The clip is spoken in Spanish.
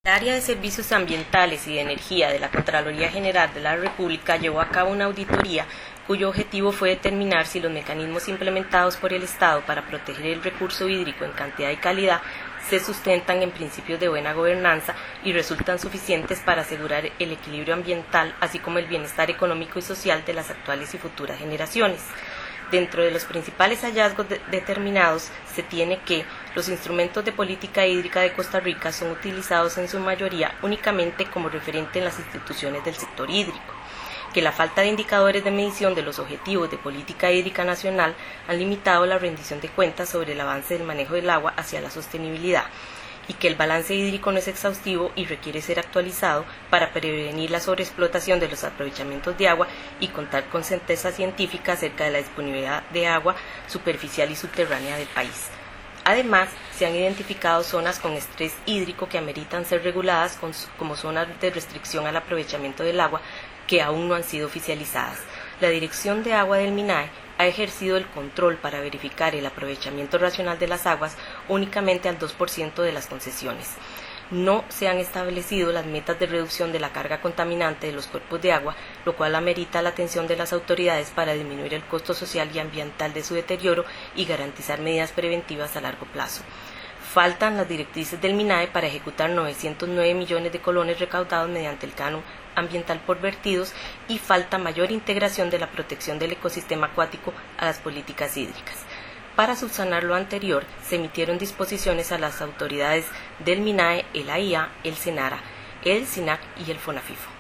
El área de Servicios Ambientales y de Energía de la Contraloría General de la República llevó a cabo una auditoría cuyo objetivo fue determinar si los mecanismos implementados por el Estado para proteger el recurso hídrico en cantidad y calidad se sustentan en principios de buena gobernanza y resultan suficientes para asegurar el equilibrio ambiental, así como el bienestar económico y social de las actuales y futuras generaciones. Dentro de los principales hallazgos determinados se tiene que los instrumentos de política hídrica de Costa Rica son utilizados en su mayoría únicamente como referente en las instituciones del sector hídrico, que la falta de indicadores de medición de los objetivos de política hídrica nacional han limitado la rendición de cuentas sobre el avance del manejo del agua hacia la sostenibilidad, y que el balance hídrico no es exhaustivo y requiere ser actualizado para prevenir la sobreexplotación de los aprovechamientos de agua y contar con certeza científica acerca de la disponibilidad de agua superficial y subterránea del país. Además, se han identificado zonas con estrés hídrico que ameritan ser reguladas como zonas de restricción al aprovechamiento del agua que aún no han sido oficializadas. La Dirección de Agua del MINAE ha ejercido el control para verificar el aprovechamiento racional de las aguas únicamente al 2% de las concesiones. No se han establecido las metas de reducción de la carga contaminante de los cuerpos de agua, lo cual amerita la atención de las autoridades para disminuir el costo social y ambiental de su deterioro y garantizar medidas preventivas a largo plazo. Faltan las directrices del MINAE para ejecutar 909 millones de colones recaudados mediante el canon ambiental por vertidos y falta mayor integración de la protección del ecosistema acuático a las políticas hídricas. Para subsanar lo anterior, se emitieron disposiciones a las autoridades del MINAE, el AIA, el SENARA, el SINAC y el FONAFIFO.